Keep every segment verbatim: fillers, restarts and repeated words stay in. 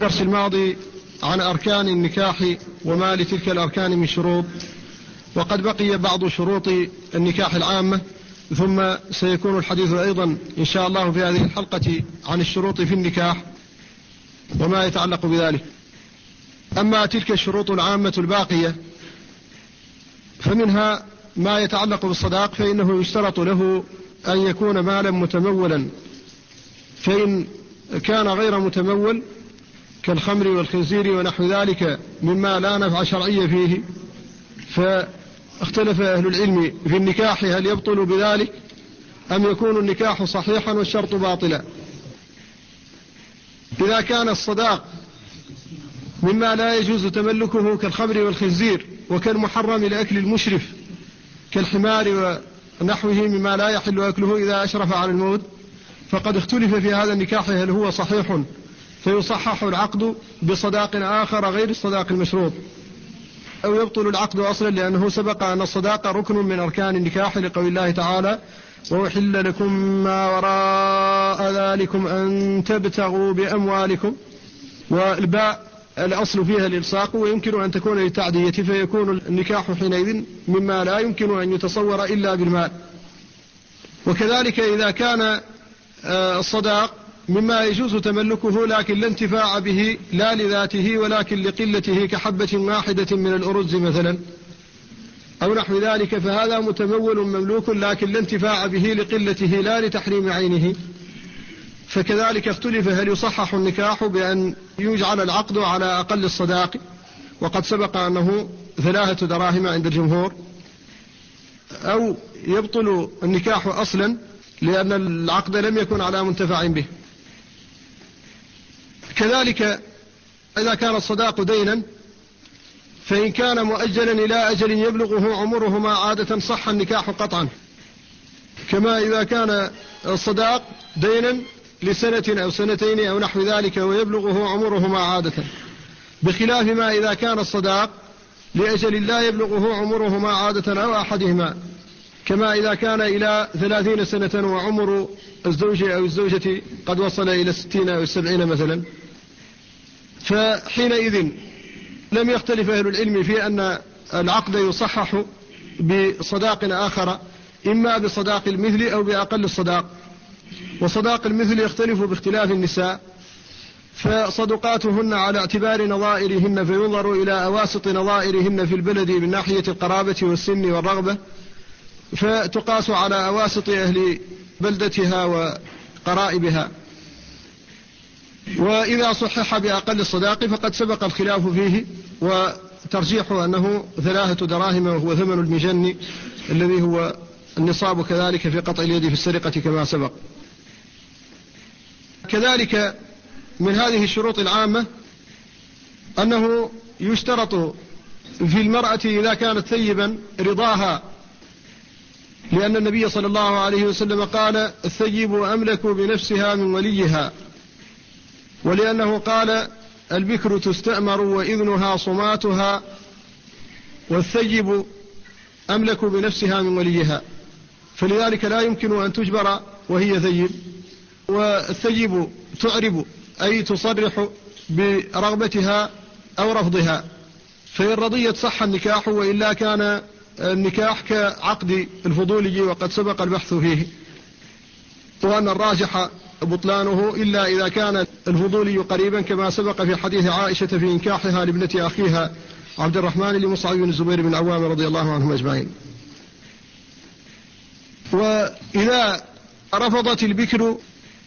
الدرس الماضي عن أركان النكاح وما لتلك الأركان من شروط، وقد بقي بعض شروط النكاح العامة، ثم سيكون الحديث أيضا إن شاء الله في هذه الحلقة عن الشروط في النكاح وما يتعلق بذلك. أما تلك الشروط العامة الباقية فمنها ما يتعلق بالصداق، فإنه يشترط له أن يكون مالا متمولا، فإن كان غير متمول كالخمر والخنزير ونحو ذلك مما لا نفع شرعي فيه، فاختلف أهل العلم في النكاح هل يبطل بذلك أم يكون النكاح صحيحا والشرط باطلا. إذا كان الصداق مما لا يجوز تملكه كالخمر والخنزير وكالمحرم لأكل المشرف كالحمار ونحوه مما لا يحل أكله إذا أشرف على الموت، فقد اختلف في هذا النكاح هل هو صحيح فيصحح العقد بصداق آخر غير الصداق المشروط، أو يبطل العقد أصلا، لأنه سبق أن الصداق ركن من أركان النكاح لقول الله تعالى: وأحل لكم ما وراء ذلكم أن تبتغوا بأموالكم. والباء الأصل فيها الإلصاق، ويمكن أن تكون للتعدية، فيكون النكاح حينئذ مما لا يمكن أن يتصور إلا بالمال. وكذلك إذا كان الصداق مما يجوز تملكه لكن لا انتفاع به لا لذاته ولكن لقلته كحبة واحدة من الأرز مثلا أو نحو ذلك، فهذا متمول مملوك لكن لا انتفاع به لقلته لا لتحريم عينه، فكذلك اختلف هل يصحح النكاح بأن يجعل العقد على أقل الصداق، وقد سبق أنه ثلاثة دراهم عند الجمهور، أو يبطل النكاح أصلا لأن العقد لم يكن على منتفع به. كذلك إذا كان الصداق دينا فإن كان مؤجلا إلى أجل يبلغه عمرهما عادة صح النكاح قطعا، كما إذا كان الصداق دينا لسنة أو سنتين أو نحو ذلك ويبلغه عمرهما عادة، بخلاف ما إذا كان الصداق لأجل لا يبلغه عمرهما عادة أو أحدهما، كما إذا كان إلى ثلاثين سنة وعمر الزوج أو الزوجة قد وصل إلى الستين أو السبعين مثلا، فحينئذ لم يختلف أهل العلم في أن العقد يصحح بصداق آخر، إما بصداق المثل أو بأقل الصداق. وصداق المثل يختلف باختلاف النساء، فصدقاتهن على اعتبار نظائرهن، فينظر إلى أواسط نظائرهن في البلد من ناحية القرابة والسن والرغبة، فتقاس على أواسط أهل بلدتها وقرائبها. وإذا صحح بأقل الصداق فقد سبق الخلاف فيه، وترجيحه أنه ثلاثة دراهم وهو ثمن المجن الذي هو النصاب، كذلك في قطع اليد في السرقة كما سبق. كذلك من هذه الشروط العامة أنه يشترط في المرأة إذا كانت ثيبا رضاها، لأن النبي صلى الله عليه وسلم قال: الثيب أملك بنفسها من وليها، ولأنه قال: البكر تستأمر وإذنها صماتها، والثيب أملك بنفسها من وليها، فلذلك لا يمكن أن تجبر وهي ثيب. والثيب تعرب أي تصرح برغبتها أو رفضها، فإن رضيت صح النكاح، وإلا كان النكاح كعقد الفضولي وقد سبق البحث فيه، وأن الراجح بطلانه إلا إذا كان الفضولي قريبا، كما سبق في حديث عائشة في إنكاحها لابنة أخيها عبد الرحمن لمصعب بن الزبير بن العوام رضي الله عنهم أجمعين. وإذا رفضت البكر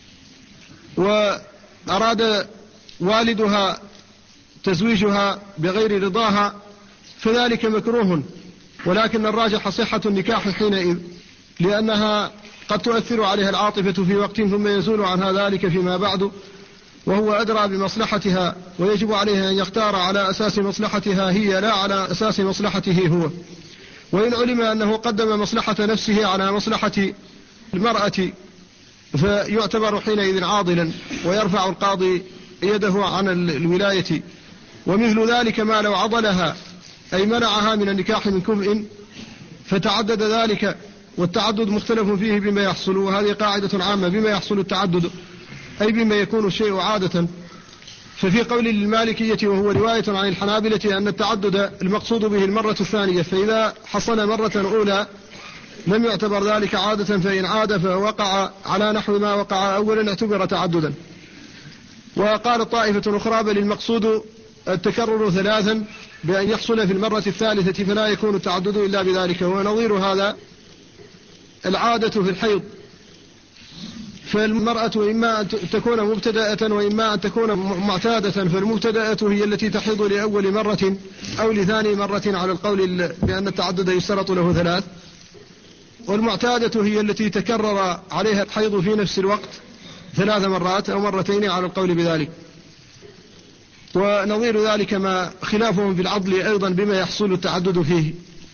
وأراد والدها تزويجها بغير رضاها فذلك مكروه، ولكن الراجح صحة النكاح حينئذ، لأنها قد تؤثر عليها العاطفة في وقت ثم يزول عنها ذلك فيما بعد، وهو أدرى بمصلحتها، ويجب عليها أن يختار على أساس مصلحتها هي لا على أساس مصلحته هو. وإن علم أنه قدم مصلحة نفسه على مصلحة المرأة فيعتبر حينئذ عاضلا، ويرفع القاضي يده عن الولاية. ومثل ذلك ما لو عضلها أي منعها من النكاح من كفء فتعدد ذلك، والتعدد مختلف فيه بما يحصل، وهذه قاعدة عامة: بما يحصل التعدد أي بما يكون الشيء عادة، ففي قول للمالكية وهو رواية عن الحنابلة أن التعدد المقصود به المرة الثانية، فإذا حصل مرة أولى لم يعتبر ذلك عادة، فإن عاد فوقع على نحو ما وقع أولا اعتبر تعددا. وقال طائفة أخرى بل المقصود التكرر ثلاثا بأن يحصل في المرة الثالثة فلا يكون التعدد إلا بذلك. ونظير هذا العادة في الحيض، فالمرأة إما أن تكون مبتدأة وإما أن تكون معتادة، فالمبتدأة هي التي تحيض لأول مرة أو لثاني مرة على القول بأن التعدد يشترط له ثلاث، والمعتادة هي التي تكرر عليها الحيض في نفس الوقت ثلاث مرات أو مرتين على القول بذلك. ونظير ذلك ما خلافهم في العضل أيضا بما يحصل التعدد فيه،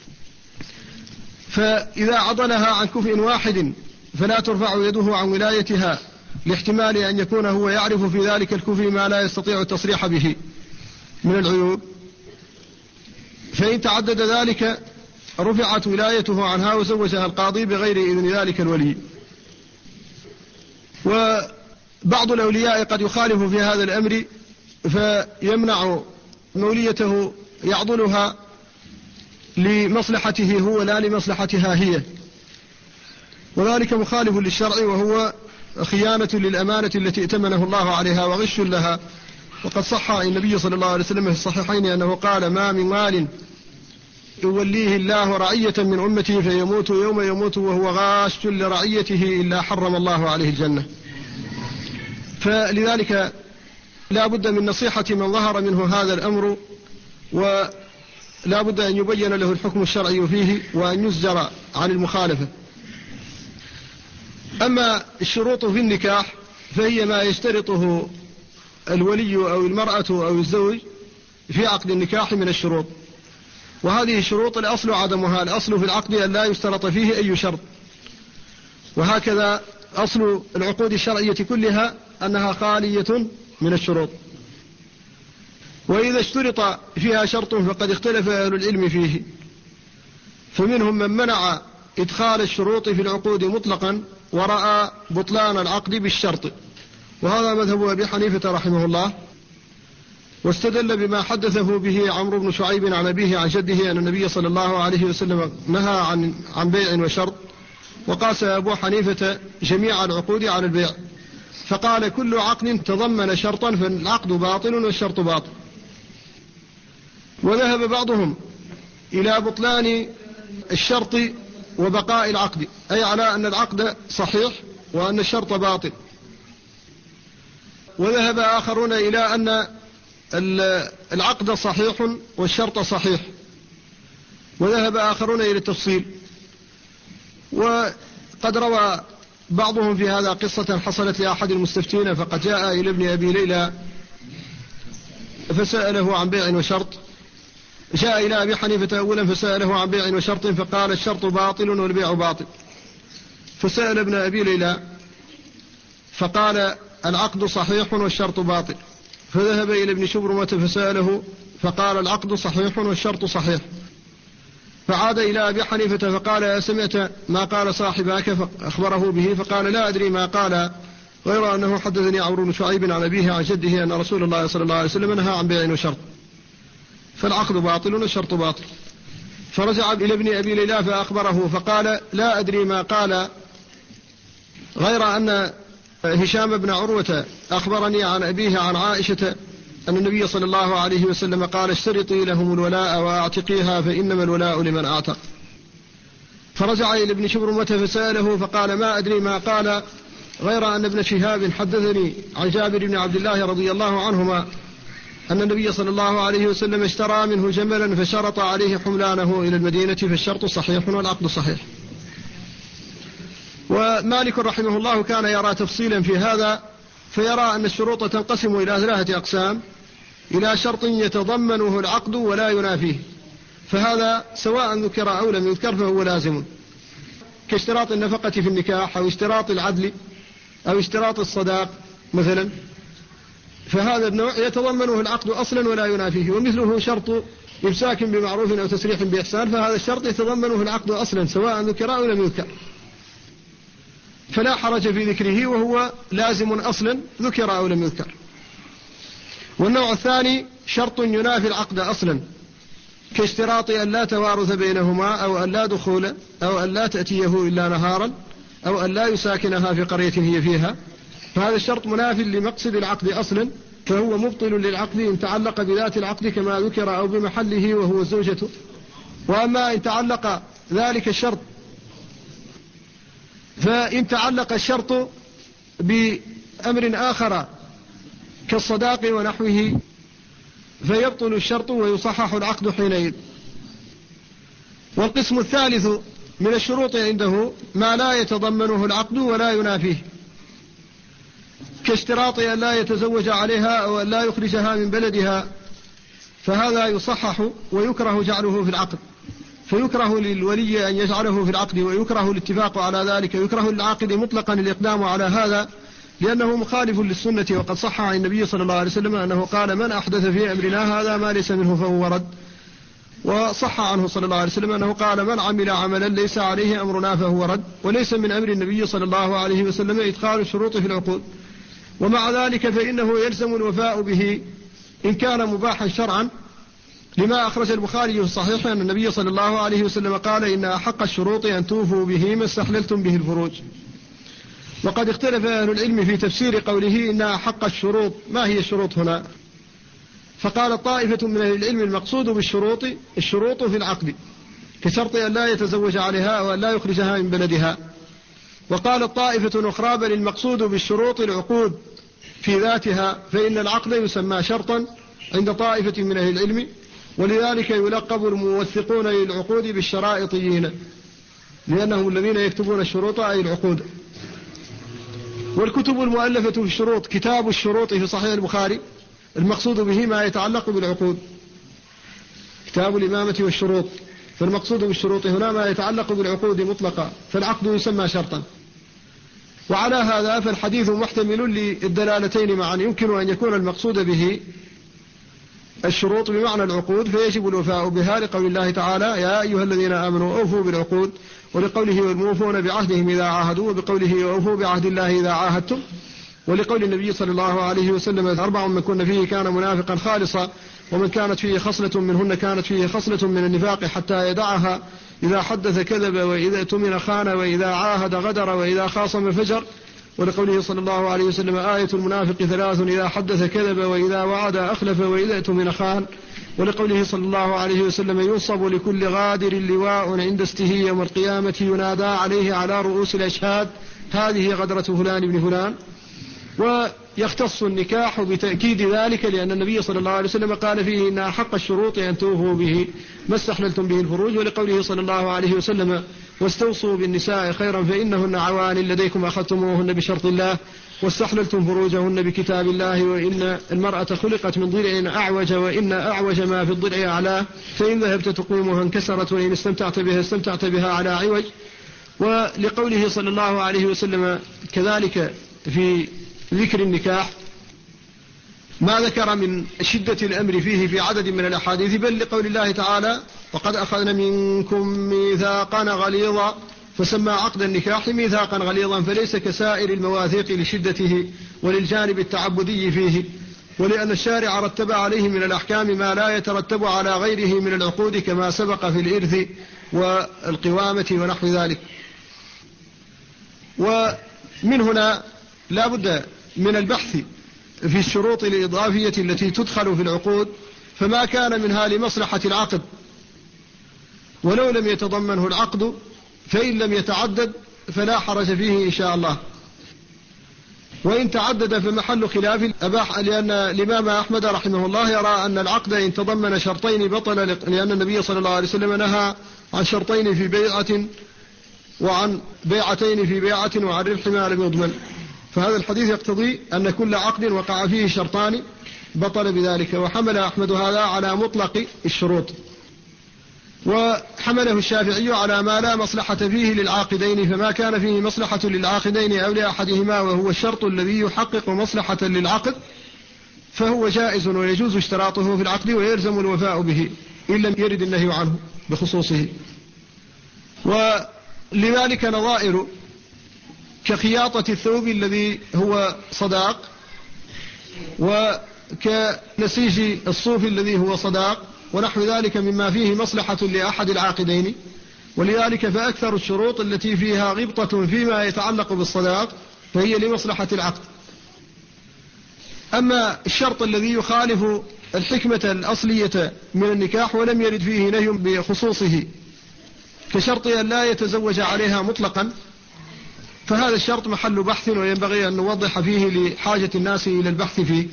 فإذا عضلها عن كفء واحد فلا ترفع يده عن ولايتها لاحتمال أن يكون هو يعرف في ذلك الكفء ما لا يستطيع التصريح به من العيوب، فإن تعدد ذلك رفعت ولايته عنها وزوجها القاضي بغير إذن ذلك الولي. وبعض الأولياء قد يخالف في هذا الأمر فيمنع موليته يعضلها لمصلحته هو لا لمصلحتها هي، وذلك مخالف للشرع وهو خيانة للأمانة التي ائتمنه الله عليها وغش لها. وقد صح عن النبي صلى الله عليه وسلم في الصحيحين أنه قال ما من مال يوليه الله رعية من أمته فيموت يوم يموت وهو غاش لرعيته إلا حرم الله عليه الجنة. فلذلك لا بد من نصيحة من ظهر منه هذا الأمر، ولا بد أن يبين له الحكم الشرعي فيه وأن يزجر عن المخالفة. أما الشروط في النكاح فهي ما يشترطه الولي أو المرأة أو الزوج في عقد النكاح من الشروط، وهذه الشروط الأصل عدمها، الأصل في العقد أن لا يشترط فيه أي شرط، وهكذا أصل العقود الشرعية كلها أنها خالية من الشروط. وإذا اشترط فيها شرط فقد اختلف أهل العلم فيه، فمنهم من منع إدخال الشروط في العقود مطلقا ورأى بطلان العقد بالشرط، وهذا مذهب أبي حنيفة رحمه الله، واستدل بما حدثه به عمرو بن شعيب عن أبيه عن جده أن النبي صلى الله عليه وسلم نهى عن عن بيع وشرط، وقاس أبو حنيفة جميع العقود على البيع، فقال كل عقد تضمن شرطا فالعقد باطل والشرط باطل. وذهب بعضهم إلى بطلان الشرط وبقاء العقد، أي على أن العقد صحيح وأن الشرط باطل. وذهب آخرون إلى أن العقد صحيح والشرط صحيح، وذهب آخرون إلى التفصيل. وقد روى بعضهم في هذا قصة حصلت لأحد المستفتين، فقد جاء إلى ابن أبي ليلى فسأله عن بيع وشرط، جاء إلى أبي حنيفة أولا فسأله عن بيع وشرط فقال الشرط باطل والبيع باطل، فسأل ابن أبي ليلى فقال العقد صحيح والشرط باطل، فذهب إلى ابن شبرمة فسأله فقال العقد صحيح والشرط صحيح، فعاد إلى أبي حنيفة فقال سمعت ما قال صاحبك فأخبره به، فقال لا أدري ما قال غير أنه حدثني عمرو بن شعيب عن أبيه عن جده أن رسول الله صلى الله عليه وسلم نهى عن بيع وشرط، فالعقد باطل والشرط باطل. فرجع إلى ابن أبي ليلى فأخبره فقال لا أدري ما قال غير أن هشام بن عروة أخبرني عن أبيه عن عائشة أن النبي صلى الله عليه وسلم قال اشترطي لهم الولاء وأعتقيها فإنما الولاء لمن أعتق. فرجع إلى ابن شبرمة فسأله فقال ما أدري ما قال غير أن ابن شهاب حدثني عن جابر بن عبد الله رضي الله عنهما أن النبي صلى الله عليه وسلم اشترى منه جملا فشرط عليه حملانه إلى المدينة فالشرط صحيح والعقد صحيح. ومالك رحمه الله كان يرى تفصيلا في هذا، فيرى أن الشروط تنقسم إلى ثلاثة أقسام، إلى شرط يتضمنه العقد ولا ينافيه، فهذا سواء ذكر أو لم يذكر فهو لازم، كاشتراط النفقة في النكاح أو اشتراط العدل أو اشتراط الصداق مثلا، فهذا النوع يتضمنه العقد أصلا ولا ينافيه. ومثله شرط إمساك بمعروف أو تسريح بإحسان، فهذا الشرط يتضمنه العقد أصلا سواء ذكر أو لم يذكر، فلا حرج في ذكره وهو لازم أصلا ذكر أو لم يذكر. والنوع الثاني شرط ينافي العقد أصلا، كاشتراط أن لا توارث بينهما أو أن لا دخول أو أن لا تأتيه إلا نهارا أو أن لا يساكنها في قرية هي فيها، فهذا الشرط مناف لمقصد العقد أصلا، فهو مبطل للعقد إن تعلق بذات العقد كما ذكر أو بمحله وهو الزوجة. وأما إن تعلق ذلك الشرط فإن تعلق الشرط بأمر آخر كالصداق ونحوه فيبطل الشرط ويصحح العقد حينئذ. والقسم الثالث من الشروط عنده ما لا يتضمنه العقد ولا ينافيه، كاشتراط أن لا يتزوج عليها أو أن لا يخرجها من بلدها، فهذا يصحح ويكره جعله في العقد، فيكره للولي أن يجعله في العقد ويكره الاتفاق على ذلك، ويكره للعاقد مطلقا الإقدام على هذا لأنه مخالف للسنة. وقد صح عن النبي صلى الله عليه وسلم أنه قال: من أحدث في أمرنا هذا ما ليس منه فهو رد. وصح عنه صلى الله عليه وسلم أنه قال: من عمل عملا ليس عليه أمرنا فهو رد. وليس من أمر النبي صلى الله عليه وسلم إدخال الشروط في العقود، ومع ذلك فإنه يلزم الوفاء به إن كان مباحا شرعا، لما أخرج البخاري في الصحيح أن النبي صلى الله عليه وسلم قال: إن أحق الشروط أن توفوا به ما استحللتم به الفروج. وقد اختلف أهل العلم في تفسير قوله إن أحق الشروط، ما هي الشروط هنا؟ فقال طائفة من أهل العلم المقصود بالشروط الشروط في العقد، كشرط أن لا يتزوج عليها أو أن لا يخرجها من بلدها. وقال طائفة أخرى: بل المقصود بالشروط العقود في ذاتها، فإن العقد يسمى شرطا عند طائفة من أهل العلم، ولذلك يلقب الموثقون للعقود بالشرائطيين، لأنهم الذين يكتبون الشروط أي العقود. والكتب المؤلفة في الشروط: كتاب الشروط في صحيح البخاري، المقصود به ما يتعلق بالعقود، كتاب الإمامة والشروط، فالمقصود بالشروط هنا ما يتعلق بالعقود مطلقا، فالعقد يسمى شرطا. وعلى هذا فالحديث محتمل للدلالتين معا، يمكن أن يكون المقصود به الشروط بمعنى العقود فيجب الوفاء بها، لقول الله تعالى: يا أيها الذين آمنوا أوفوا بالعقود، ولقوله: والموفون بعهدهم إذا عاهدوا، وبقوله: وأوفوا بعهد الله إذا عاهدتم، ولقول النبي صلى الله عليه وسلم: أربع من كن فيه كان منافقا خالصا، ومن كانت فيه خصلة منهن كانت فيه خصلة من النفاق حتى يدعها: إذا حدث كذب، وإذا اؤتمن خان، وإذا عاهد غدر، وإذا خاصم فجر. ولقوله صلى الله عليه وسلم: آية المنافق ثلاث: إذا حدث كذب، وإذا وعد أخلف، وإذا اؤتمن خان. ولقوله صلى الله عليه وسلم: ينصب لكل غادر لواء عند استه يوم القيامة ينادى عليه على رؤوس الأشهاد: هذه غدرة فلان بن فلان. ويختص النكاح بتأكيد ذلك، لأن النبي صلى الله عليه وسلم قال فيه: إن أحق الشروط أن توفوا به ما استحللتم به الفروج. ولقوله صلى الله عليه وسلم: واستوصوا بالنساء خيرا فإنهن عوان لديكم أخذتموهن بشرط الله واستحللتم فروجهن بكتاب الله، وإن المرأة خلقت من ضلع أعوج، وإن أعوج ما في الضلع أعلاه، فإن ذهبت تقومها انكسرت، وإن استمتعت بها استمتعت بها على عوج. ولقوله صلى الله عليه وسلم كذلك في ذكر النكاح ما ذكر من شدة الأمر فيه في عدد من الأحاديث، بل لقول الله تعالى: وقد أخذنا منكم ميثاقا غليظا، فسمى عقد النكاح ميثاقا غليظا، فليس كسائر المواثيق لشدته وللجانب التعبدي فيه، ولأن الشارع رتب عليه من الأحكام ما لا يترتب على غيره من العقود، كما سبق في الإرث والقوامة ونحو ذلك. ومن هنا لا بد من البحث في الشروط الإضافية التي تدخل في العقود، فما كان منها لمصلحة العقد ولو لم يتضمنه العقد، فإن لم يتعدد فلا حرج فيه إن شاء الله، وإن تعدد فمحل خلاف أباح، لأن الإمام أحمد رحمه الله يرى أن العقد إن تضمن شرطين بطل، لأن النبي صلى الله عليه وسلم نهى عن شرطين في بيعة وعن بيعتين في بيعة وعن ربح ما لم يضمن، فهذا الحديث يقتضي أن كل عقد وقع فيه شرطان بطل بذلك. وحمل أحمد هذا على مطلق الشروط، وحمله الشافعي على ما لا مصلحة فيه للعاقدين، فما كان فيه مصلحة للعاقدين أو لأحدهما وهو الشرط الذي يحقق مصلحة للعقد فهو جائز ويجوز اشتراطه في العقد ويلزم الوفاء به إن لم يرد النهي عنه بخصوصه. ولذلك نظائر كخياطة الثوب الذي هو صداق، كنسيج الصوف الذي هو صداق ونحو ذلك مما فيه مصلحة لأحد العاقدين، ولذلك فأكثر الشروط التي فيها غبطة فيما يتعلق بالصداق فهي لمصلحة العقد. أما الشرط الذي يخالف الحكمة الأصلية من النكاح ولم يرد فيه نهي بخصوصه كشرط أن لا يتزوج عليها مطلقا، فهذا الشرط محل بحث وينبغي أن نوضح فيه لحاجة الناس إلى البحث فيه.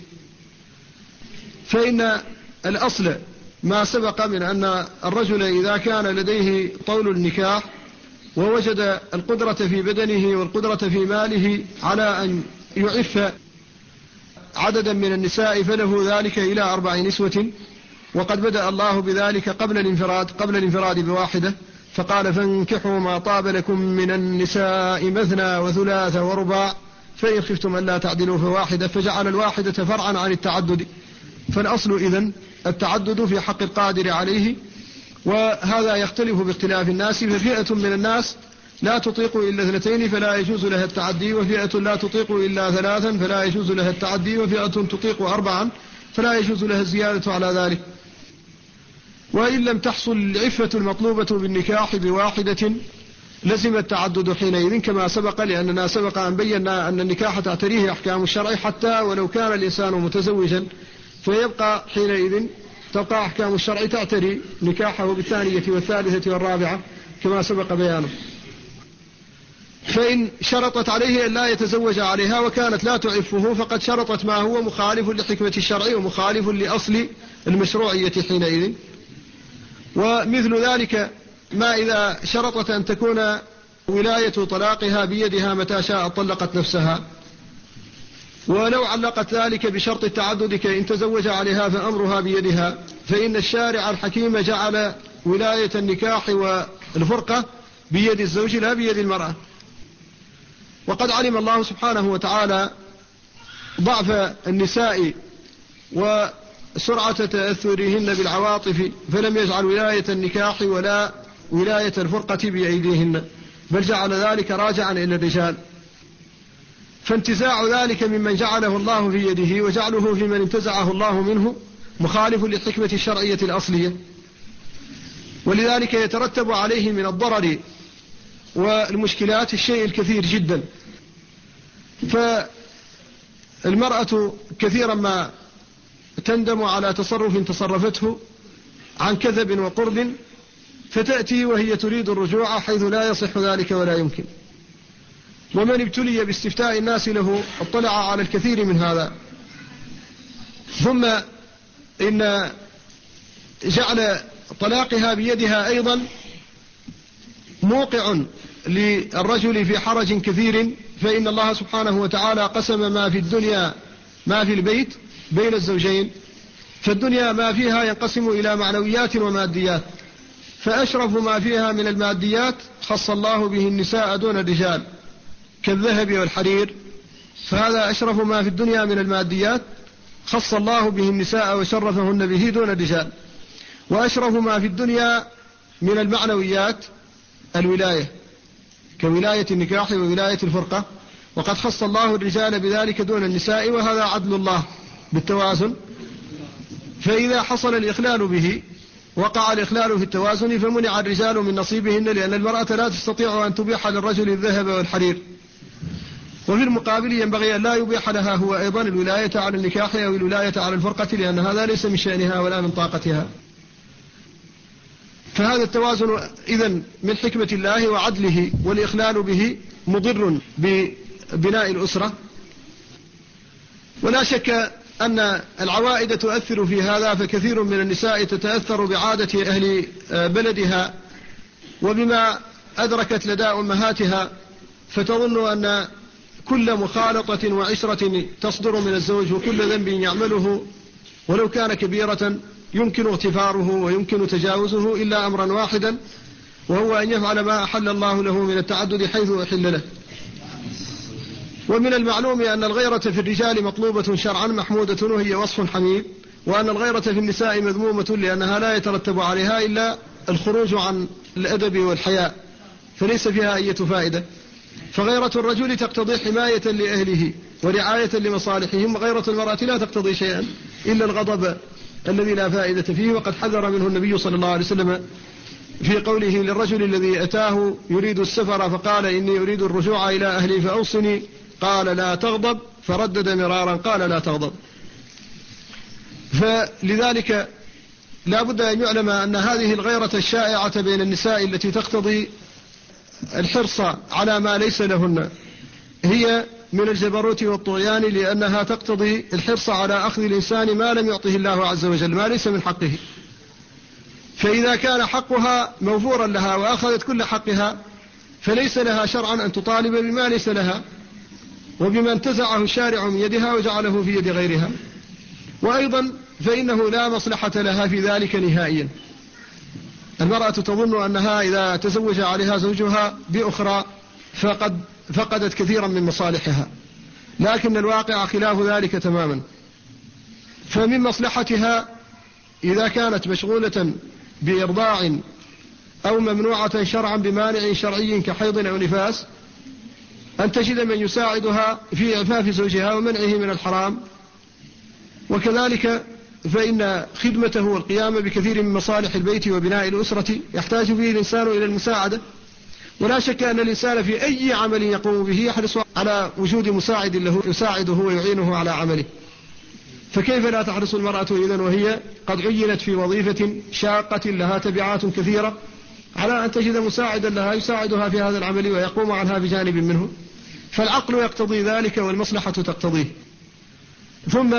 فإن الأصل ما سبق من أن الرجل إذا كان لديه طول النكاح ووجد القدرة في بدنه والقدرة في ماله على أن يعف عددا من النساء فله ذلك إلى أربع نسوة، وقد بدأ الله بذلك قبل الانفراد قبل الانفراد بواحدة، فقال فانكحوا ما طاب لكم من النساء مثنى وثلاث ورباع فإن خفتم ألا تعدلوا فواحدة، فجعل الواحدة فرعا عن التعدد. فالأصل إذن التعدد في حق القادر عليه، وهذا يختلف باختلاف الناس، ففئة من الناس لا تطيق إلا اثنتين فلا يجوز لها التعدي، وفئة لا تطيق إلا ثلاثا فلا يجوز لها التعدي، وفئة تطيق أربعا فلا يجوز لها الزيادة على ذلك. وإن لم تحصل العفة المطلوبة بالنكاح بواحدة لزم التعدد حينئذ كما سبق، لأننا سبق أن بينا أن النكاح تعتريه أحكام الشرع حتى ولو كان الإنسان متزوجا، فيبقى حينئذ تبقى أحكام الشرع تعتري نكاحه بالثانية والثالثة والرابعة كما سبق بيانه. فإن شرطت عليه أن لا يتزوج عليها وكانت لا تعفه فقد شرطت ما هو مخالف لحكمة الشرع ومخالف لأصل المشروعية حينئذ. ومثل ذلك ما إذا شرطت أن تكون ولاية طلاقها بيدها متى شاء طلقت نفسها، ولو علقت ذلك بشرط التعدد كإن تزوج عليها فأمرها بيدها، فإن الشارع الحكيم جعل ولاية النكاح والفرقة بيد الزوج لا بيد المرأة. وقد علم الله سبحانه وتعالى ضعف النساء وسرعة تأثرهن بالعواطف، فلم يجعل ولاية النكاح ولا ولاية الفرقة بأيديهن، بل جعل ذلك راجعا إلى الرجال. فانتزاع ذلك ممن جعله الله في يده وجعله في من انتزعه الله منه مخالف للحكمة الشرعية الأصلية، ولذلك يترتب عليه من الضرر والمشكلات الشيء الكثير جدا. فالمرأة كثيرا ما تندم على تصرف تصرفته عن كذب وقرب، فتأتي وهي تريد الرجوع حيث لا يصح ذلك ولا يمكن. ومن ابتلي باستفتاء الناس له اطلع على الكثير من هذا. ثم إن جعل طلاقها بيدها أيضا موقع للرجل في حرج كثير، فإن الله سبحانه وتعالى قسم ما في الدنيا ما في البيت بين الزوجين، فالدنيا ما فيها ينقسم إلى معنويات وماديات، فأشرف ما فيها من الماديات خص الله به النساء دون الرجال كالذهب والحرير، فهذا أشرف ما في الدنيا من الماديات خص الله به النساء وشرفهن به دون الرجال. وأشرف ما في الدنيا من المعنويات الولاية كولاية النكاح وولاية الفرقة، وقد خص الله الرجال بذلك دون النساء، وهذا عدل الله بالتوازن. فإذا حصل الإخلال به وقع الإخلال في التوازن فمنع الرجال من نصيبهن، لأن المرأة لا تستطيع أن تبيح للرجل الذهب والحرير، وفي المقابل ينبغي أن لا يبيح لها هو أيضا الولاية على النكاح أو الولاية على الفرقة، لأن هذا ليس من شأنها ولا من طاقتها. فهذا التوازن إذن من حكمة الله وعدله، والإخلال به مضر ببناء الأسرة. ولا شك أن العوائد تؤثر في هذا، فكثير من النساء تتأثر بعادة أهل بلدها وبما أدركت لدى أمهاتها، فتظن أن كل مخالطة وعشرة تصدر من الزوج وكل ذنب يعمله ولو كان كبيرة يمكن اغتفاره ويمكن تجاوزه إلا أمرا واحدا، وهو أن يفعل ما أحل الله له من التعدد حيث أحل له. ومن المعلوم أن الغيرة في الرجال مطلوبة شرعا محمودة وهي وصف حميد، وأن الغيرة في النساء مذمومة لأنها لا يترتب عليها إلا الخروج عن الأدب والحياء، فليس فيها أي فائدة. فغيرة الرجل تقتضي حماية لأهله ورعاية لمصالحهم، وغيرة المرأة لا تقتضي شيئا إلا الغضب الذي لا فائدة فيه. وقد حذر منه النبي صلى الله عليه وسلم في قوله للرجل الذي أتاه يريد السفر فقال إني أريد الرجوع إلى أهلي فأوصني، قال لا تغضب، فردد مرارا قال لا تغضب. فلذلك لا بد أن يعلم أن هذه الغيرة الشائعة بين النساء التي تقتضي الحرص على ما ليس لهن هي من الجبروت والطغيان، لأنها تقتضي الحرص على أخذ الإنسان ما لم يعطه الله عز وجل، ما ليس من حقه. فإذا كان حقها موفورا لها وأخذت كل حقها فليس لها شرعا أن تطالب بما ليس لها وبما انتزعه الشارع من يدها وجعله في يد غيرها. وأيضا فإنه لا مصلحة لها في ذلك نهائيا. المرأة تظن أنها إذا تزوج عليها زوجها بأخرى فقد فقدت كثيرا من مصالحها، لكن الواقع خلاف ذلك تماما. فمن مصلحتها إذا كانت مشغولة بإرضاع أو ممنوعة شرعا بمانع شرعي كحيض أو نفاس أن تجد من يساعدها في إعفاف زوجها ومنعه من الحرام. وكذلك فإن خدمته والقيام بكثير من مصالح البيت وبناء الأسرة يحتاج فيه الإنسان إلى المساعدة. ولا شك أن الإنسان في أي عمل يقوم به يحرص على وجود مساعد له يساعده ويعينه على عمله. فكيف لا تحرص المرأة إذن وهي قد عينت في وظيفة شاقة لها تبعات كثيرة على أن تجد مساعدا لها يساعدها في هذا العمل ويقوم عنها بجانب منه؟ فالعقل يقتضي ذلك والمصلحة تقتضيه. ثم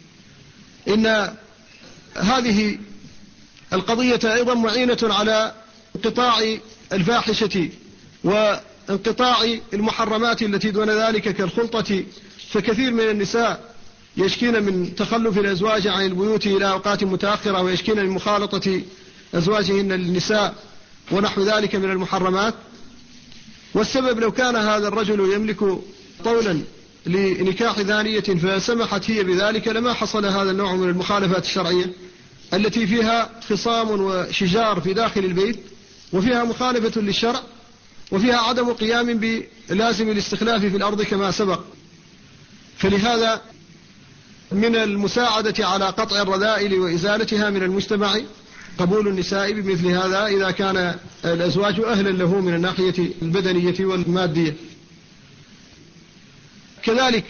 إن هذه القضية أيضا معينة على انقطاع الفاحشة وانقطاع المحرمات التي دون ذلك كالخلطة. فكثير من النساء يشكين من تخلف الأزواج عن البيوت إلى أوقات متأخرة، ويشكين من مخالطة أزواجهن للنساء ونحو ذلك من المحرمات. والسبب لو كان هذا الرجل يملك طولا لنكاح ذانية فسمحت هي بذلك لما حصل هذا النوع من المخالفات الشرعية التي فيها خصام وشجار في داخل البيت، وفيها مخالفة للشرع، وفيها عدم قيام بلازم الاستخلاف في الأرض كما سبق. فلهذا من المساعدة على قطع الرذائل وإزالتها من المجتمع قبول النساء بمثل هذا إذا كان الأزواج أهلا له من الناحية البدنية والمادية. كذلك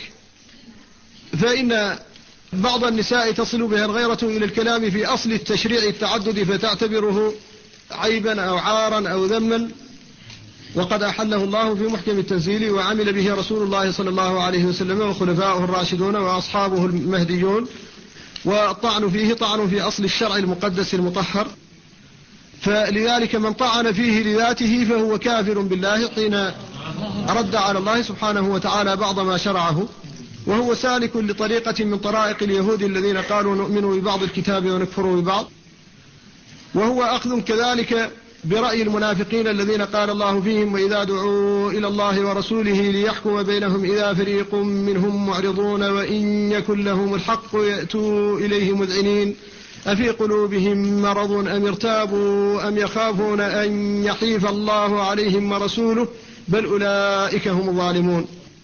فإن بعض النساء تصل بها الغيرة إلى الكلام في أصل التشريع التعدد فتعتبره عيبا أو عارا أو ذما، وقد أحله الله في محكم التنزيل وعمل به رسول الله صلى الله عليه وسلم وخلفاؤه الراشدون وأصحابه المهديون، والطعن فيه طعن في أصل الشرع المقدس المطهر. فلذلك من طعن فيه لذاته فهو كافر بالله حين رد على الله سبحانه وتعالى بعض ما شرعه، وهو سالك لطريقة من طرائق اليهود الذين قالوا نؤمن ببعض الكتاب ونكفر ببعض. وهو أخذ كذلك برأي المنافقين الذين قال الله فيهم وإذا دعوا إلى الله ورسوله ليحكم بينهم إذا فريق منهم معرضون وإن يكن لهم الحق يأتوا إليه مذعنين أفي قلوبهم مرض أم ارتابوا أم يخافون أن يحيف الله عليهم ورسوله بل أولئك هم الظالمون.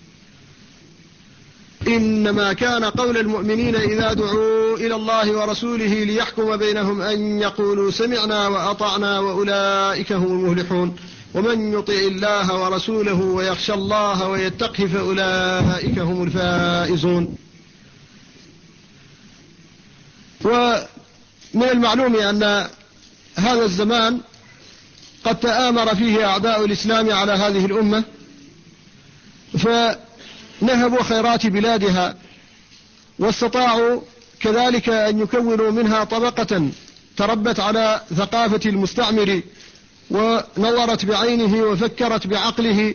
إنما كان قول المؤمنين إذا دعوا إلى الله ورسوله ليحكم بينهم أن يقولوا سمعنا وأطعنا وأولئك هم المفلحون ومن يطع الله ورسوله ويخشى الله ويتقه فأولئك هم الفائزون. ومن المعلوم أن هذا الزمان قد تآمر فيه أعداء الإسلام على هذه الأمة فنهبوا خيرات بلادها، واستطاعوا كذلك أن يكونوا منها طبقة تربت على ثقافة المستعمر ونظرت بعينه وفكرت بعقله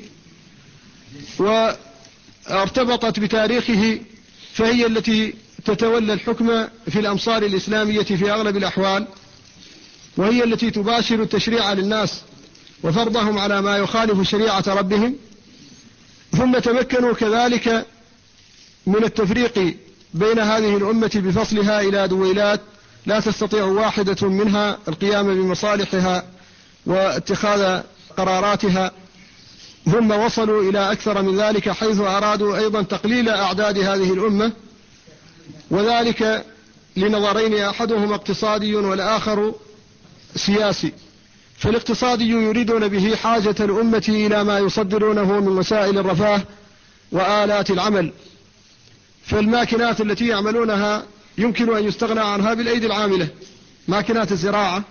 وارتبطت بتاريخه، فهي التي تتولى الحكم في الأمصار الإسلامية في أغلب الأحوال، وهي التي تباشر التشريع للناس وفرضهم على ما يخالف شريعة ربهم. ثم تمكنوا كذلك من التفريق بين هذه الأمة بفصلها إلى دويلات لا تستطيع واحدة منها القيام بمصالحها واتخاذ قراراتها، ثم وصلوا إلى أكثر من ذلك، حيث أرادوا أيضا تقليل أعداد هذه الأمة، وذلك لنظرين، أحدهما اقتصادي والآخر سياسي. فالاقتصادي يريدون به حاجة الأمة إلى ما يصدرونه من وسائل الرفاه وآلات العمل، فالماكينات التي يعملونها يمكن أن يستغنى عنها بالأيدي العاملة، ماكينات الزراعة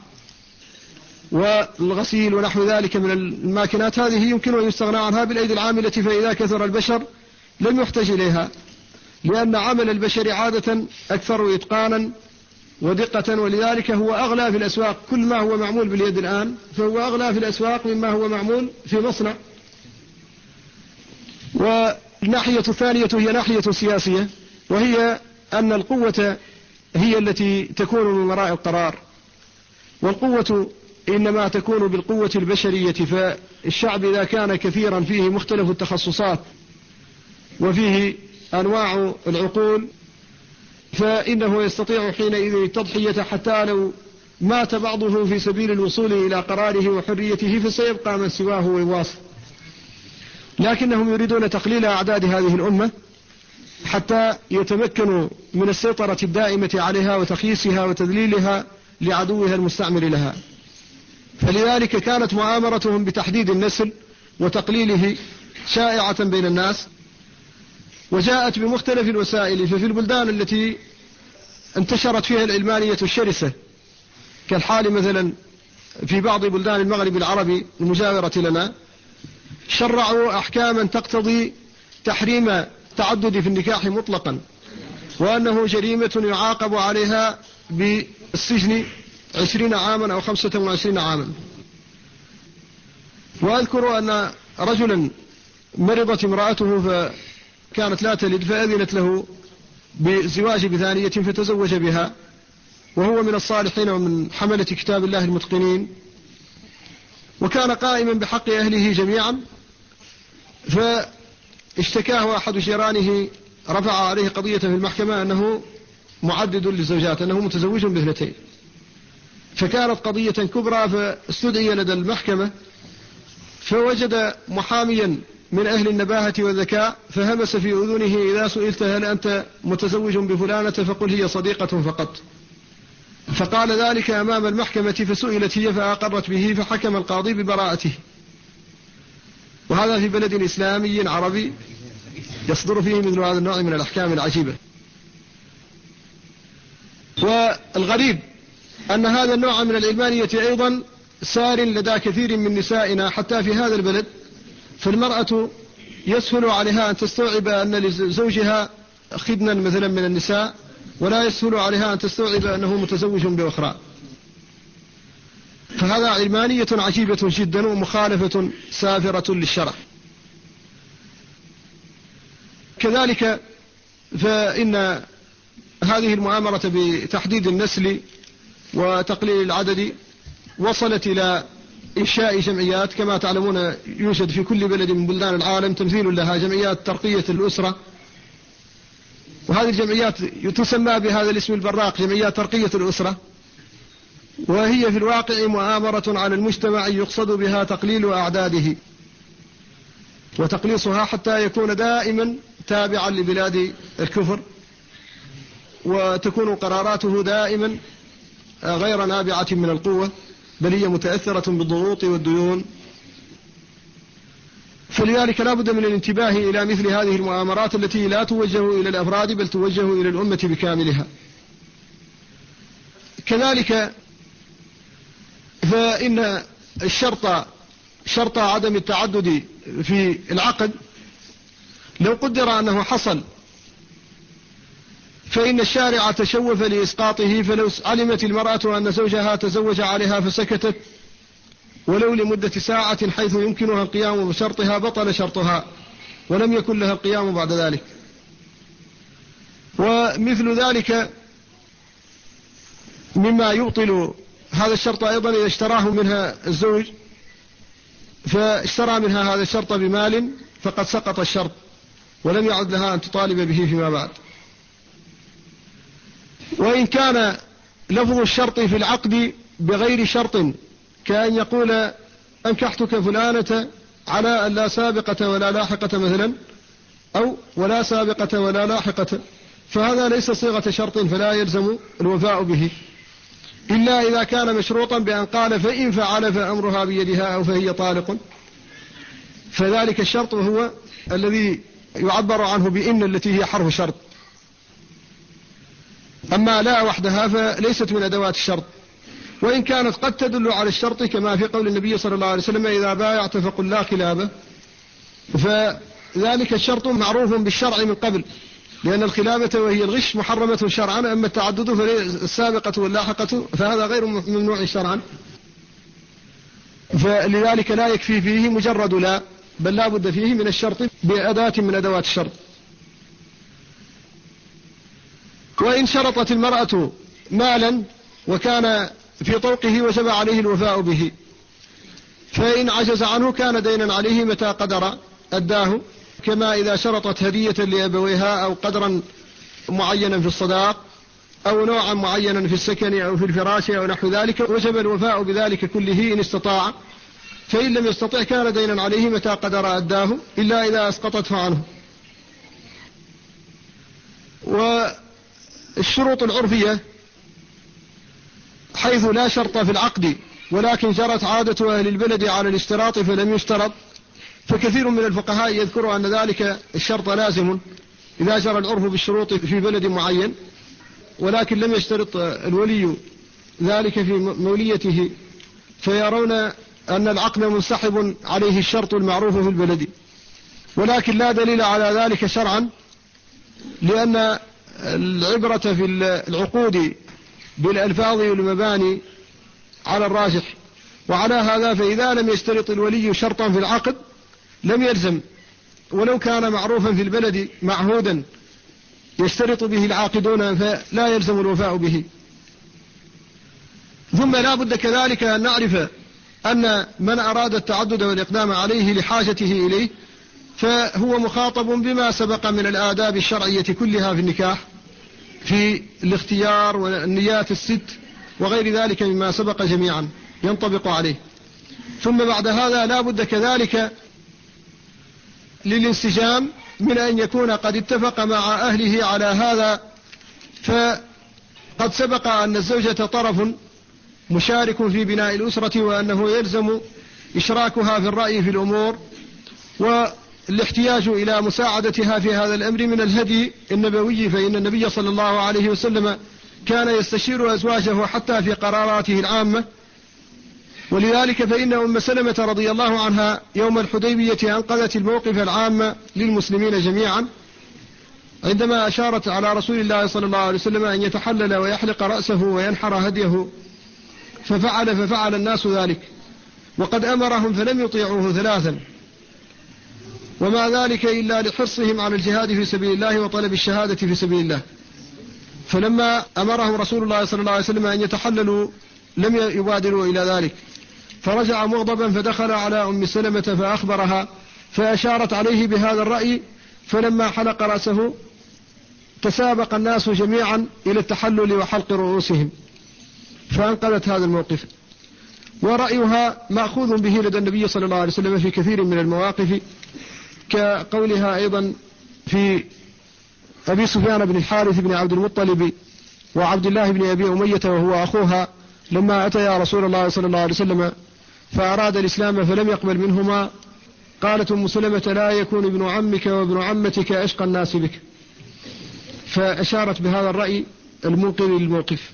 والغسيل ونحو ذلك من الماكينات هذه يمكن أن يستغنى عنها بالأيدي العاملة، فإذا كثر البشر لم يحتج إليها، لأن عمل البشر عادة أكثر إتقانا ودقة، ولذلك هو أغلى في الأسواق. كل ما هو معمول باليد الآن فهو أغلى في الأسواق مما هو معمول في مصنع. والناحية الثانية هي ناحية سياسية، وهي أن القوة هي التي تكون من وراء القرار، والقوة إنما تكون بالقوة البشرية. فالشعب إذا كان كثيرا فيه مختلف التخصصات وفيه أنواع العقول، فإنه يستطيع حينئذ التضحية، حتى لو مات بعضه في سبيل الوصول إلى قراره وحريته فسيبقى من سواه ويواصل. لكنهم يريدون تقليل أعداد هذه الأمة حتى يتمكنوا من السيطرة الدائمة عليها وتخييسها وتذليلها لعدوها المستعمر لها. فلذلك كانت مؤامرتهم بتحديد النسل وتقليله شائعة بين الناس، وجاءت بمختلف الوسائل. ففي البلدان التي انتشرت فيها العلمانية الشرسة، كالحال مثلا في بعض بلدان المغرب العربي المجاورة لنا، شرعوا أحكاما تقتضي تحريم التعدد في النكاح مطلقا، وأنه جريمة يعاقب عليها بالسجن عشرين عاما أو خمسة وعشرين عاما. وأذكر أن رجلا مرضت امرأته فكانت لا تلد، فأذنت له بزواج بثانية فتزوج بها، وهو من الصالحين ومن حملة كتاب الله المتقنين، وكان قائما بحق أهله جميعا. فاشتكاه أحد جيرانه، رفع عليه قضية في المحكمة أنه معدد للزوجات، أنه متزوج باثنتين، فكانت قضية كبرى. فاستدعي لدى المحكمة، فوجد محاميا من أهل النباهة والذكاء، فهمس في أذنه: إذا سئلت هل أنت متزوج بفلانة فقل هي صديقة فقط. فقال ذلك أمام المحكمة، فسئلت هي فأقرت به، فحكم القاضي ببراءته. وهذا في بلد إسلامي عربي يصدر فيه مثل هذا النوع من الأحكام العجيبة. والغريب أن هذا النوع من العلمانية أيضا سار لدى كثير من نسائنا حتى في هذا البلد. فالمرأة يسهل عليها أن تستوعب أن لزوجها خدنا مثلا من النساء، ولا يسهل عليها أن تستوعب أنه متزوج بأخرى. فهذا علمانية عجيبة جدا ومخالفة سافرة للشرع. كذلك فإن هذه المؤامرة بتحديد النسل وتقليل العدد وصلت إلى إنشاء جمعيات. كما تعلمون يوجد في كل بلد من بلدان العالم تمثيل لها، جمعيات ترقية الأسرة، وهذه الجمعيات تسمى بهذا الاسم البراق، جمعيات ترقية الأسرة، وهي في الواقع مؤامرة على المجتمع يقصد بها تقليل أعداده وتقليصها حتى يكون دائما تابعا لبلاد الكفر، وتكون قراراته دائما غير نابعة من القوة، بل هي متأثرة بالضغوط والديون. فلذلك لا بد من الانتباه إلى مثل هذه المؤامرات التي لا توجه إلى الأفراد بل توجه إلى الأمة بكاملها. كذلك فإن الشرط شرط عدم التعدد في العقد لو قدر أنه حصل فإن الشارع تشوف لإسقاطه، فلو علمت المرأة أن زوجها تزوج عليها فسكتت ولو لمدة ساعة حيث يمكنها القيام بشرطها بطل شرطها ولم يكن لها القيام بعد ذلك. ومثل ذلك مما يبطل هذا الشرط أيضا إذا اشتراه منها الزوج، فاشترى منها هذا الشرط بمال فقد سقط الشرط ولم يعد لها أن تطالب به فيما بعد. وإن كان لفظ الشرط في العقد بغير شرط، كأن يقول أنكحتك فلانة على أن لا سابقة ولا لاحقة مثلا، أو ولا سابقة ولا لاحقة، فهذا ليس صيغة شرط فلا يلزم الوفاء به، إلا إذا كان مشروطا بأن قال فإن فعل فأمرها بيدها أو فهي طالق، فذلك الشرط هو الذي يعبر عنه بإن التي هي حرف شرط. أما لا وحدها فليست من أدوات الشرط، وإن كانت قد تدل على الشرط كما في قول النبي صلى الله عليه وسلم إذا بايعت فقل لا خلابة، فذلك الشرط معروف بالشرع من قبل، لأن الخلابة وهي الغش محرمة شرعا، أما التعدد فالسابقة واللاحقة فهذا غير ممنوع شرعا، فلذلك لا يكفي فيه مجرد لا، بل لا بد فيه من الشرط بأداة من أدوات الشرط. وإن شرطت المرأة مالا وكان في طوقه وجب عليه الوفاء به، فإن عجز عنه كان دينا عليه متى قدر أداه، كما إذا شرطت هدية لأبويها أو قدرا معينا في الصداق أو نوعا معينا في السكن أو في الفراش أو نحو ذلك، وجب الوفاء بذلك كله إن استطاع، فإن لم يستطع كان دينا عليه متى قدر أداه إلا إذا أسقطته عنه. والشروط العرفية حيث لا شرط في العقد ولكن جرت عادة أهل البلد على الاشتراط فلم يشترط، فكثير من الفقهاء يذكر أن ذلك الشرط لازم إذا جرى العرف بالشروط في بلد معين، ولكن لم يشترط الولي ذلك في موليته، فيرون أن العقد منسحب عليه الشرط المعروف في البلد، ولكن لا دليل على ذلك شرعا، لأن العبرة في العقود بالألفاظ والمباني على الراجح. وعلى هذا فإذا لم يشترط الولي شرطا في العقد لم يلزم، ولو كان معروفا في البلد معهودا يشترط به العاقدون فلا يلزم الوفاء به. ثم لا بد كذلك أن نعرف أن من أراد التعدد والإقدام عليه لحاجته إليه فهو مخاطب بما سبق من الآداب الشرعية كلها في النكاح، في الاختيار والنيات الست وغير ذلك مما سبق جميعا ينطبق عليه. ثم بعد هذا لا بد كذلك للانسجام من أن يكون قد اتفق مع أهله على هذا، فقد سبق أن الزوجة طرف مشارك في بناء الأسرة، وأنه يلزم إشراكها في الرأي في الأمور، والاحتياج إلى مساعدتها في هذا الأمر من الهدي النبوي، فإن النبي صلى الله عليه وسلم كان يستشير أزواجه حتى في قراراته العامة. ولذلك فإن أم سلمة رضي الله عنها يوم الحديبية أنقذت الموقف العام للمسلمين جميعا عندما أشارت على رسول الله صلى الله عليه وسلم أن يتحلل ويحلق رأسه وينحر هديه، ففعل ففعل الناس ذلك، وقد أمرهم فلم يطيعوه ثلاثا، وما ذلك إلا لحرصهم على الجهاد في سبيل الله وطلب الشهادة في سبيل الله. فلما أمرهم رسول الله صلى الله عليه وسلم أن يتحللوا لم يبادروا إلى ذلك، فرجع مغضبا فدخل على أم سلمة فأخبرها، فأشارت عليه بهذا الرأي، فلما حلق رأسه تسابق الناس جميعا إلى التحلل وحلق رؤوسهم، فأنقذت هذا الموقف. ورأيها مأخوذ به لدى النبي صلى الله عليه وسلم في كثير من المواقف، كقولها أيضا في أبي سفيان بن الحارث بن عبد المطلب وعبد الله بن أبي أمية وهو أخوها، لما أتيا رسول الله صلى الله عليه وسلم فأراد الإسلام فلم يقبل منهما، قالت أم سلمة لا يكون ابن عمك وابن عمتك أشقى الناس بك، فأشارت بهذا الرأي المنقذ للموقف.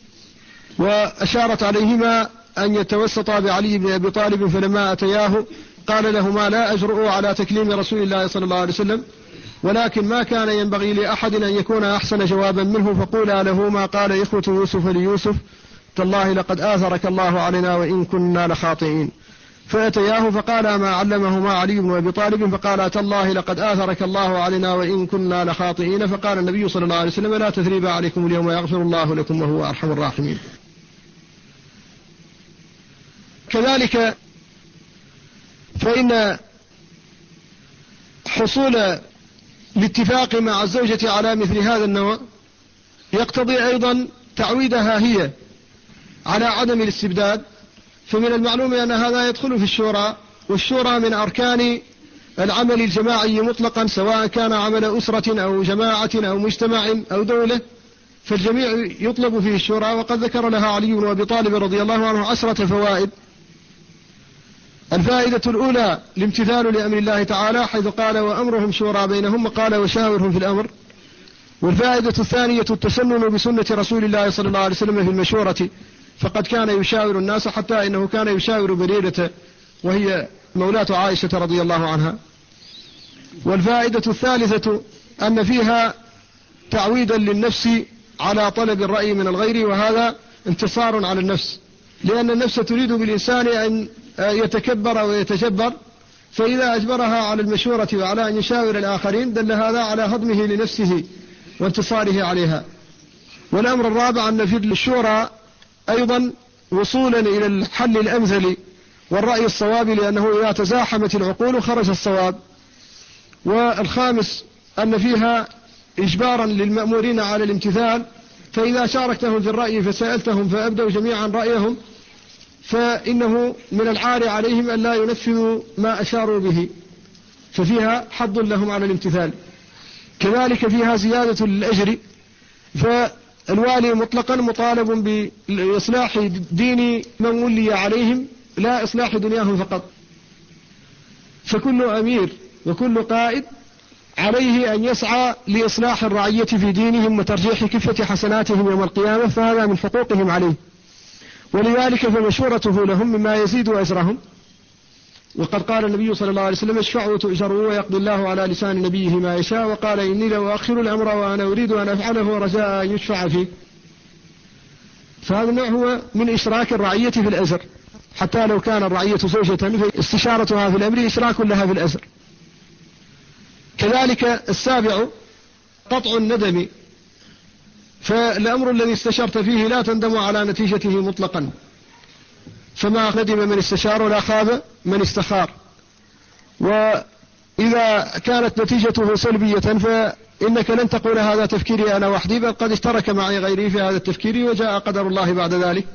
وأشارت عليهما أن يتوسطا بعلي بن أبي طالب، فلما أتياه قال لهما لا أجرؤ على تكليم رسول الله صلى الله عليه وسلم، ولكن ما كان ينبغي لأحد أن يكون أحسن جوابا منه، فقولا له ما قال إخوة يوسف ليوسف تالله لقد آثرك الله علينا وإن كنا لخاطئين. فأتياه فقال ما علمهما علي بن أبي طالب، فقال تالله لقد آثرك الله علينا وإن كنا لخاطئين. فقال النبي صلى الله عليه وسلم لا تثريب عليكم اليوم يغفر الله لكم وهو أرحم الراحمين. كذلك فإن حصول الاتفاق مع الزوجة على مثل هذا النوع يقتضي أيضا تعويدها هي على عدم الاستبداد، فمن المعلوم أن هذا يدخل في الشورى والشورى من أركان العمل الجماعي مطلقا، سواء كان عمل أسرة أو جماعة أو مجتمع أو دولة، فالجميع يطلب فيه الشورى. وقد ذكر لها علي بن أبي طالب رضي الله عنه عشرة فوائد. الفائدة الأولى الامتثال لأمر الله تعالى، حيث قال وأمرهم شورى بينهم، وقال وشاورهم في الأمر. والفائدة الثانية التسنن بسنة رسول الله صلى الله عليه وسلم في المشورة، فقد كان يشاور الناس حتى إنه كان يشاور بريرة وهي مولاة عائشة رضي الله عنها. والفائدة الثالثة أن فيها تعويدا للنفس على طلب الرأي من الغير، وهذا انتصار على النفس، لأن النفس تريد بالإنسان أن يتكبر ويتجبر، فإذا أجبرها على المشورة وعلى أن يشاور الآخرين دل هذا على هضمه لنفسه وانتصاره عليها. والأمر الرابع أن في الشورى أيضا وصولا إلى الحل الأمثل والرأي الصواب، لأنه إذا تزاحمت العقول خرج الصواب. والخامس أن فيها إجبارا للمأمورين على الامتثال، فإذا شاركتهم في الرأي فسألتهم فأبدوا جميعا رأيهم، فإنه من العار عليهم أن لا ينفذوا ما أشاروا به، ففيها حظ لهم على الامتثال. كذلك فيها زيادة للأجر، فالوالي مطلقا مطالب بإصلاح دين من ولي عليهم، لا إصلاح دنياهم فقط. فكل أمير وكل قائد عليه أن يسعى لإصلاح الرعية في دينهم وترجيح كفة حسناتهم يوم القيامة، فهذا من حقوقهم عليه. ولذلك فمشورته لهم مما يزيد أجرهم. وقد قال النبي صلى الله عليه وسلم اشفعوا تؤجروا ويقضي الله على لسان نبيه ما يشاء، وقال إني لو أؤخر الأمر وأنا أريد أن أفعله رجاء أن يشفع فيه. فهذا النوع هو من إشراك الرعية في الأجر، حتى لو كان الرعية زوجة فاستشارتها في الأمر إشراك لها في الأجر. كذلك السابع قطع الندم، فالأمر الذي استشرت فيه لا تندم على نتيجته مطلقا، فما ندم من استشار ولا خاب من استخار. وإذا كانت نتيجته سلبية فإنك لن تقول هذا تفكيري أنا وحدي، بل قد اشترك معي غيري في هذا التفكير وجاء قدر الله بعد ذلك.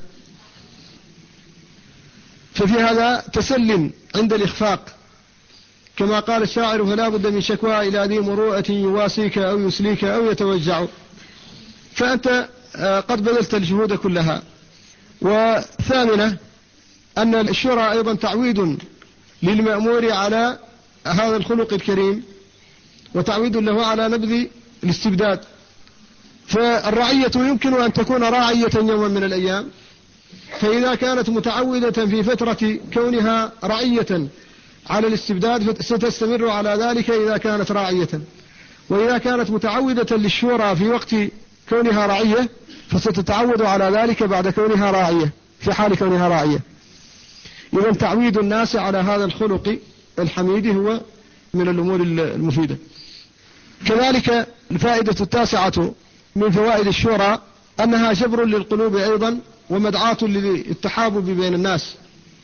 ففي هذا تسل عند الإخفاق، كما قال الشاعر فلا بد من شكوى إلى ذي مروءة يواسيك أو يسليك أو يتوجع. فأنت قد بذلت الجهود كلها. وثامنة أن الشورى أيضا تعويد للمأمور على هذا الخلق الكريم، وتعويد له على نبذ الاستبداد. فالرعية يمكن أن تكون راعية يوما من الأيام، فإذا كانت متعودة في فترة كونها رعية على الاستبداد ستستمر على ذلك إذا كانت راعية. وإذا كانت متعودة للشورى في وقت كونها رعية فستتعود على ذلك بعد كونها راعية، في حال كونها راعية. إذن تعويد الناس على هذا الخلق الحميد هو من الأمور المفيدة. كذلك الفائدة التاسعة من فوائد الشورى أنها جبر للقلوب أيضا ومدعاة للتحابب بين الناس.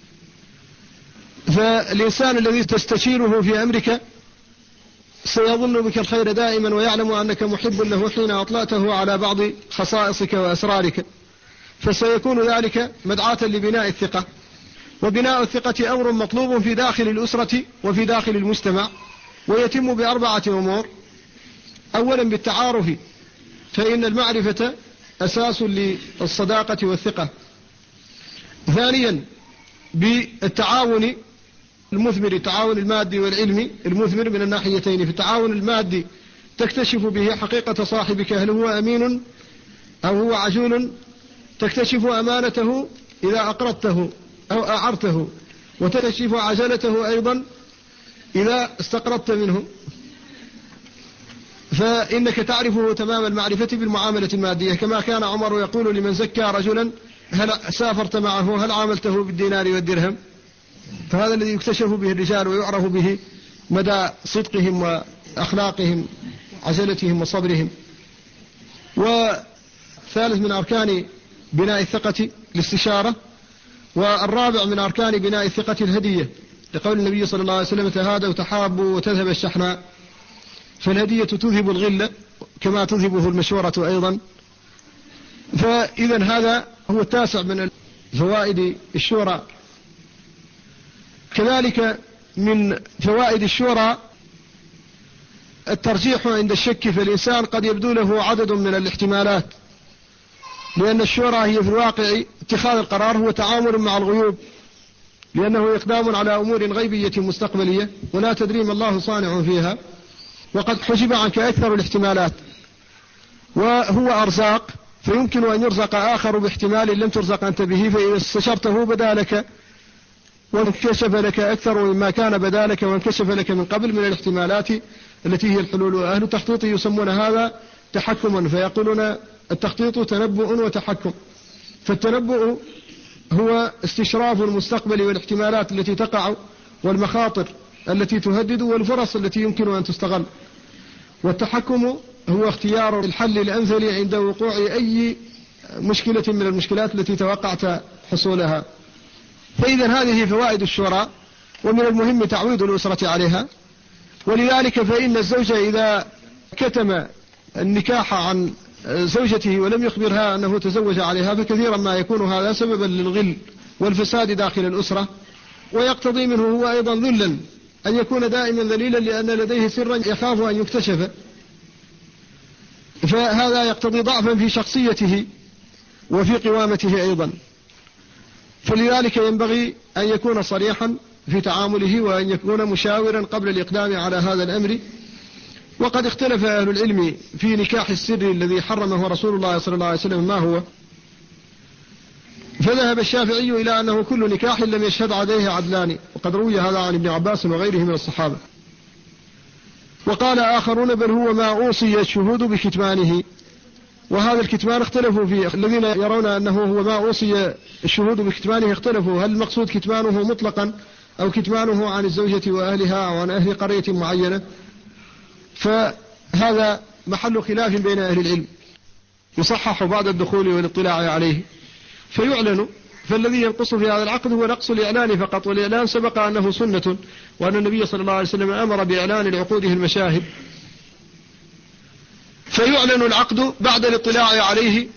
فالإنسان الذي تستشيره في أمرك سيظن بك الخير دائما، ويعلم أنك محب له حين أطلعته على بعض خصائصك وأسرارك، فسيكون ذلك مدعاة لبناء الثقة. وبناء الثقة أمر مطلوب في داخل الأسرة وفي داخل المجتمع، ويتم بأربعة أمور. أولا بالتعارف، فإن المعرفة أساس للصداقة والثقة. ثانيا بالتعاون المثمر، التعاون المادي والعلمي المثمر من الناحيتين. في التعاون المادي تكتشف به حقيقة صاحبك، هل هو أمين أو هو عجول، تكتشف أمانته إذا أقرضته أو أعرته، وتكتشف عجلته أيضا إذا استقرضت منه. فإنك تعرفه تمام المعرفة بالمعاملة المادية، كما كان عمر يقول لمن زكى رجلا هل سافرت معه هل عاملته بالدينار والدرهم. فهذا الذي يكتشف به الرجال ويعرف به مدى صدقهم وأخلاقهم عجلتهم وصبرهم. وثالث من أركان بناء الثقة الاستشارة. والرابع من أركان بناء الثقة الهدية، لقول النبي صلى الله عليه وسلم تهادوا تحابوا وتذهب الشحناء. فالهدية تذهب الغلة كما تذهبه المشورة أيضا. فإذا هذا هو التاسع من فوائد الشورى. كذلك من فوائد الشورى الترجيح عند الشك، فالإنسان قد يبدو له عدد من الاحتمالات، لأن الشورى هي في الواقع اتخاذ القرار هو تعامل مع الغيوب، لأنه إقدام على أمور غيبية مستقبلية ولا تدري ما الله صانع فيها، وقد حجب عنك أكثر الاحتمالات، وهو أرزاق، فيمكن أن يرزق آخر باحتمال لم ترزق أنت به، فإذا استشرته بدا لك وانكشف لك أكثر مما كان بدا لك وانكشف لك من قبل من الاحتمالات التي هي الحلول. وأهل التخطيط يسمون هذا تحكما، فيقولون التخطيط تنبؤ وتحكم. فالتنبؤ هو استشراف المستقبل والاحتمالات التي تقع والمخاطر التي تهدد والفرص التي يمكن أن تستغل، والتحكم هو اختيار الحل الأمثل عند وقوع أي مشكلة من المشكلات التي توقعت حصولها. فإذا هذه فوائد الشورى، ومن المهم تعويض الأسرة عليها. ولذلك فإن الزوج إذا كتم النكاح عن زوجته ولم يخبرها أنه تزوج عليها، فكثيرا ما يكون هذا سببا للغل والفساد داخل الأسرة، ويقتضي منه هو أيضا ذلا أن يكون دائما ذليلا لأن لديه سرا يخاف أن يكتشف، فهذا يقتضي ضعفا في شخصيته وفي قوامته أيضا. فلذلك ينبغي أن يكون صريحا في تعامله، وأن يكون مشاورا قبل الإقدام على هذا الأمر. وقد اختلف أهل العلم في نكاح السر الذي حرمه رسول الله صلى الله عليه وسلم ما هو، فذهب الشافعي إلى أنه كل نكاح لم يشهد عليه عدلان، وقد روي هذا عن ابن عباس وغيره من الصحابة. وقال آخرون بل هو ما أوصي الشهود بكتمانه، وهذا الكتمان اختلفوا فيه. الذين يرون أنه هو ما أوصي الشهود بكتمانه اختلفوا هل المقصود كتمانه مطلقا أو كتمانه عن الزوجة وأهلها أو عن أهل قرية معينة، فهذا محل خلاف بين أهل العلم، يصحح بعد الدخول والاطلاع عليه فيعلن. فالذي ينقص في هذا العقد هو نقص الإعلان فقط، والإعلان سبق أنه سنة، وأن النبي صلى الله عليه وسلم أمر بإعلان لعقوده المشاهد، فيعلن العقد بعد الاطلاع عليه،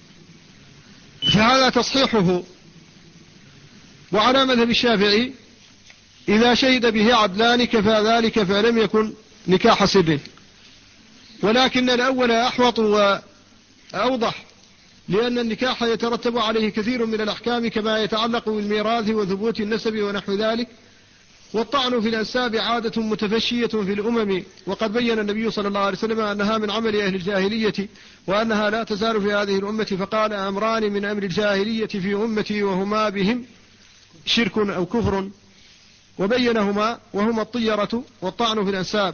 فهذا تصحيحه. وعلى مذهب الشافعي إذا شهد به عدلان كفى ذلك فلم يكن نكاح سر، ولكن الأول أحوط وأوضح، لأن النكاح يترتب عليه كثير من الأحكام كما يتعلق بالميراث وثبوت النسب ونحو ذلك. والطعن في الأنساب عادة متفشية في الأمم، وقد بين النبي صلى الله عليه وسلم أنها من عمل أهل الجاهلية وأنها لا تزال في هذه الأمة، فقال أمران من أمر الجاهلية في أمتي وهما بهم شرك أو كفر، وبينهما وهما الطيرة والطعن في الأنساب.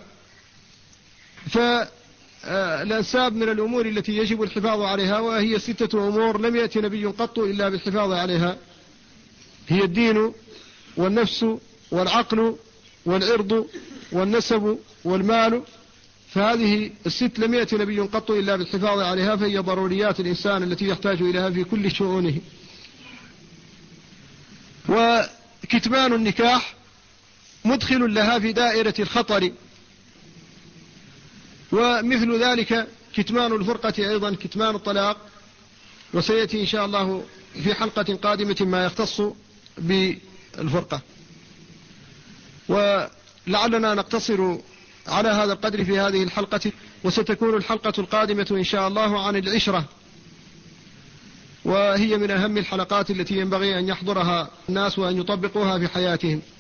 فالأنساب من الأمور التي يجب الحفاظ عليها، وهي ستة أمور لم يأتي نبي قط إلا بالحفاظ عليها، هي الدين والنفس والعقل والعرض والنسب والمال. فهذه الست لم يأتي نبي قط إلا بالحفاظ عليها، فهي ضروريات الإنسان التي يحتاج إليها في كل شؤونه. وكتمان النكاح مدخل لها في دائرة الخطر، ومثل ذلك كتمان الفرقة أيضا كتمان الطلاق، وسيأتي إن شاء الله في حلقة قادمة ما يختص بالفرقة. ولعلنا نقتصر على هذا القدر في هذه الحلقة، وستكون الحلقة القادمة إن شاء الله عن العشرة، وهي من أهم الحلقات التي ينبغي أن يحضرها الناس وأن يطبقوها في حياتهم.